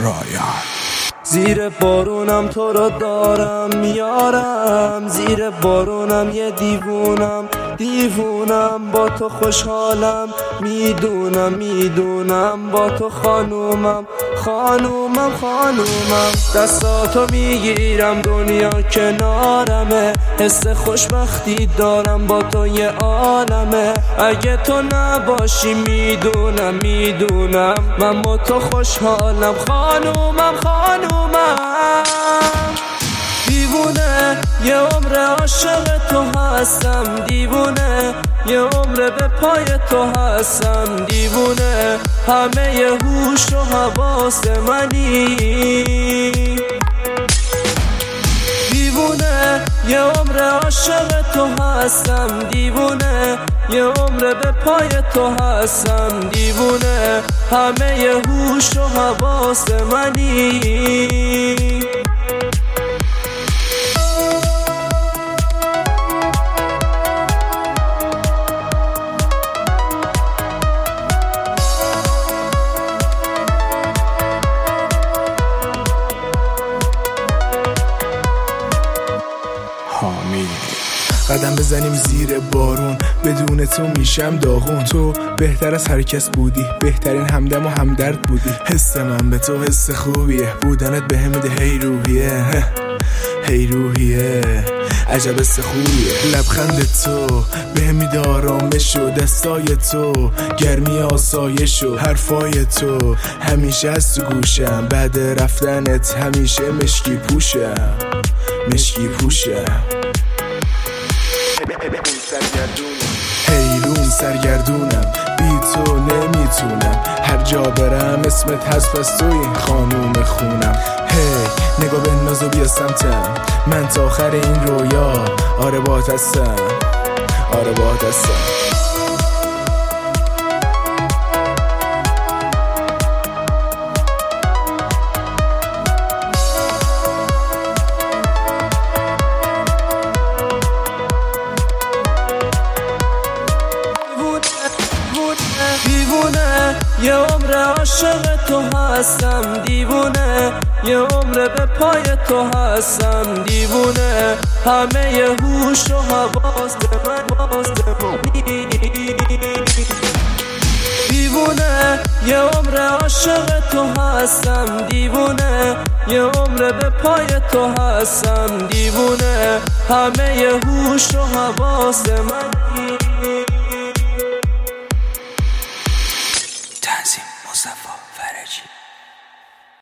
رایان. زیر بارونم تو رو دارم یارم، زیر بارونم یه دیوونم با تو خوشحالم، میدونم با تو خانومم دستاتو میگیرم دنیا کنارمه، حس خوشبختی دارم با تو یه عالمه، اگه تو نباشی میدونم من با تو خوشحالم خانومم دیوونه یه عمر عاشق تو هستم، دیوونه یه عمر به پای تو هستم، دیوونه همه ی هوش و حواس منی، دیوونه یه عمر عاشق تو هستم، دیوونه یه عمر به پای تو هستم، دیوونه همه ی هوش و حواس منی. قدم بزنیم زیر بارون، بدون تو میشم داغون، تو بهتر از هر کس بودی، بهترین همدم و همدرد بودی، حس من به تو حس خوبیه، بودنت بهم میده هی روحیه عجب حس خوبیه، لبخند تو بهم میده آرامش و دستای تو گرمی آسایش و حرفای تو همیشه از تو گوشم، بعد رفتنت همیشه مشکی پوشم حیرون سرگردونم، بی تو نمیتونم، هر جا برم اسمت هست پس توی خانوم خونم، نگاه به ناز و بیا سمتم، من تا آخر این رویا آره باهات هستم. دیوونه یه عمر عاشق تو هستم، دیوونه یه عمر به پای تو هستم، دیوونه همه ی هوش و حواس من دیوونه یه عمر عاشق تو هستم، دیوونه یه عمر به پای تو هستم، دیوونه همه ی هوش و حواس من